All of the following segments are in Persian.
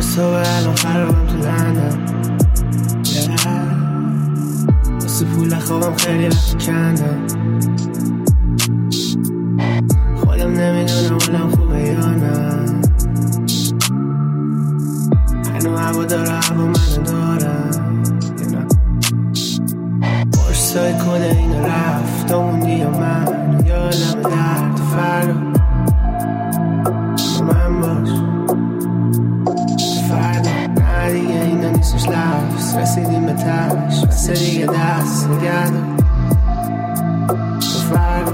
صبح الان خرابم تو لندن، واسه پول خوابم خیلی وقت کندم. خودم نمیدونم حالم خوبه یا نه، هنو هوا داره هوا منو دارم یا نه. باشتای کل اینو رفت موندی یا من، یادم درد فردا با من باش فردا. نه دیگه اینا نیستش لفظ، رسیدیم به تش، بسه دیگه دست نگردم تو فردا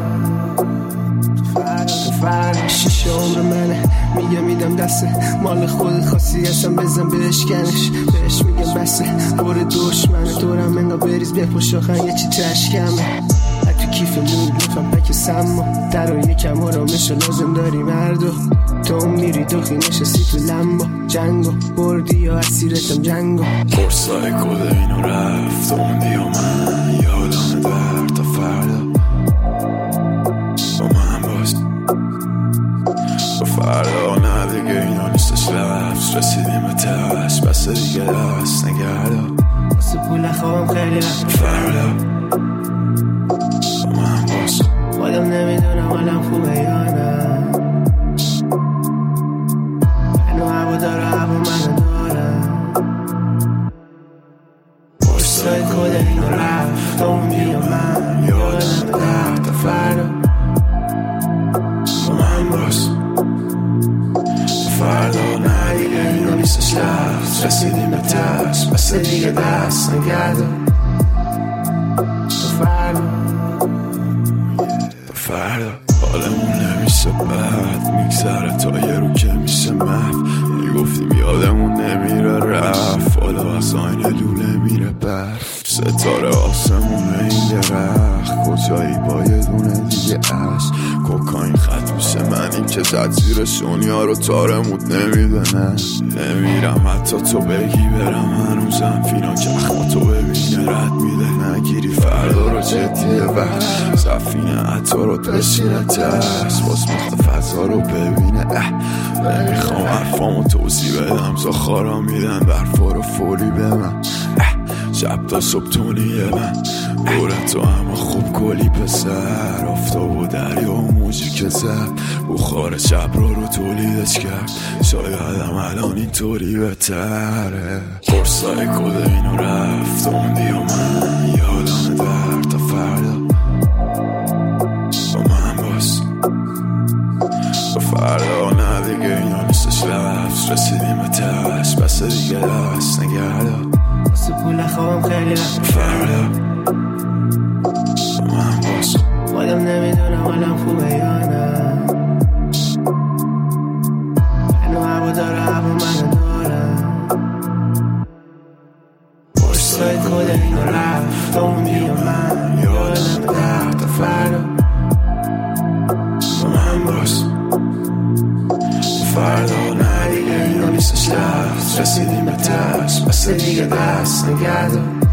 شیشه عمر منه، میگه میدم دسته مال خودت، خواستی هستم بزن بشکنش، بهش میگم بسه بر دشمنه دورم انگا بریز بپوش آخن یه چی تشکمه. تو کیف نور لطفم پک سما در و یکم آرامش لازم داری مردو. تو میری دخی نشستی تو لمبا، جنگو بردی یا اسیرتم جنگو. قرصای کده اینو رفت موندی یا من، یادم درد تا فردا با من باش با فردا. نه دیگه اینا نیستش لفظ، رسیدیم به تش، بسه دیگه دست نگردم واسه پول خوابم خیلی وقت فردا با من باش. خودم نمیدونم حالم خوبه یا نه، هنو هوا داره هوا منو دارم. برسای کده اینو رفت موندی یا من، یادم درد تا فردا با من باش فردا. نه دیگه اینا نیستش لفظ، رسیدیم به تش، بسه دیگه دست نگردم تو فردا فردا. حالمون نمیشه بد، میگذره تا یه رو که میشه محو. میگفتیم یادمون نمیره رفت، حالا از آینه لوله میره برف. ستاره آسمون این درخت، کجایی با یه دونه دیگه عشق. کوکاین خط میشه من این که زد زیر شونیا رو تارمود نمیده. نه نمیرم حتی تو بگی برم، هنوزم فینا که اخما تو ببینه رد میده. نگیری فردا رو جدیه وقت سفینه حتی رو بشینه ترس، باز مخت فضا رو ببینه. نمیخوام حرفامو توضیح بدم، زخارا میدن برفا رو فوری به من. شب تا صبح تونیه من دورت تو همه خوب کلی پسر. آفتاب و دریا و موزیک زد، بخار شب رو تولیدش کرد. شایدم الان اینطوری بهتره. قرصای کده اینو رفت موندی و من، یادم درد تا فردا با من باش با فردا. نه دیگه اینا نیستش لفظ، رسیدیم به تش، بسه دیگه دست نگردم واسه پول خوابم خیلی وقت فردا با من باش. خودم نمیدونم حالم خوبه یا نه، هنو هوا داره هوا منو دارم. برسای کده اینو رفت موندی یا من، یادم درد تا فردا با من باش فردا. نه دیگه اینا نیستش لفظ، رسیدیم به تش، بسه دیگه دست نگردم